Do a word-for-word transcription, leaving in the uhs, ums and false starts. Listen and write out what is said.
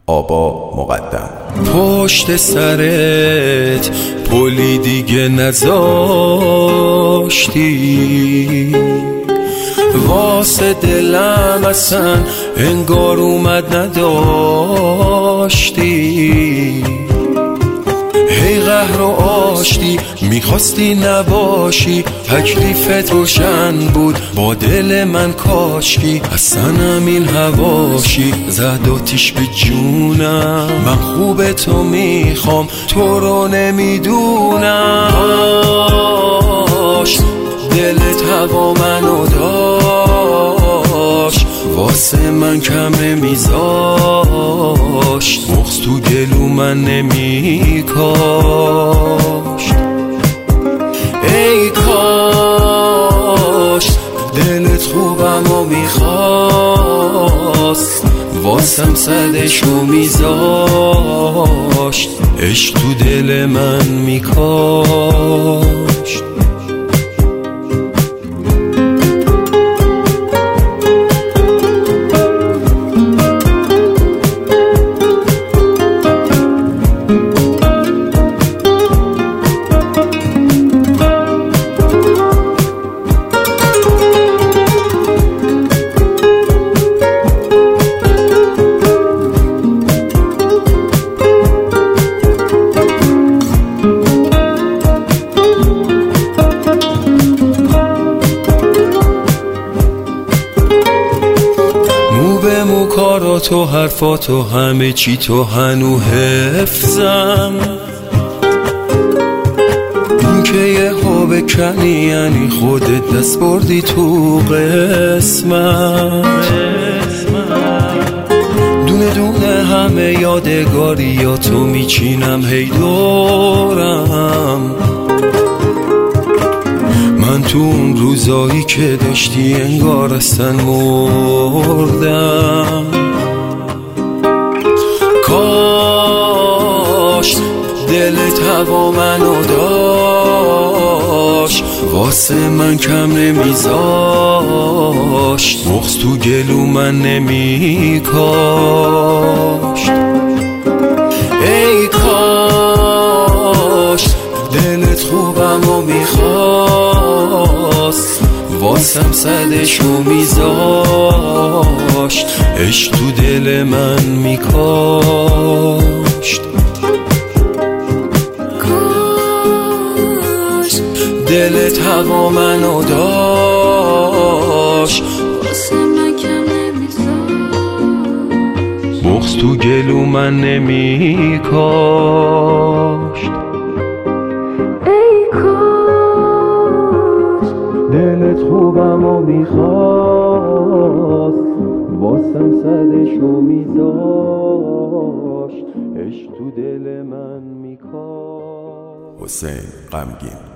آبا مقدم. پشت سرت پلی دیگه نذاشتی، واسه دلم اصلا انگار اومد نداشتی. هی قهر و آشتی میخواستی نباشی، تکلیفت روشن بود با دل من کاشکی. اصلا این هواشی زد آتیش به جونم، من خوب تو میخوام تو رو نمیدونم. داشت دلت هوا منو داشت، واسه من کم نمیذاشت، بغض تو گلو من نمیکاشت. ای کاش دلت خوبم و میخواست، واسم صدشو میذاشت، عشق تو دل من میکاشت. کاراتو حرفاتو همه چی تو هنو حفظم، این که یه ها بکنی یعنی خودت دست بردی تو قسمت. دونه دونه همه یادگاری یا تو میچینم هی دورم. من تو اون روزایی که داشتی انگار اصلا مردم. کاش دلت هوا منو داشت، واسه من کم نمیذاشت، بغض تو گلو من نمیکاشت. ای کاش دلت خوبم و میخواست، واسم صدشو میذاشت، عشق تو دل من میکاشت. کاش دلت هوا منو داشت، واسه من کم نمیذاشت، بغض تو گلو من نمیکاشت. دلت خوبم و میخواست، واسم صدشو میذاشت، عشق تو دل من میکاشت. حسین غمگین.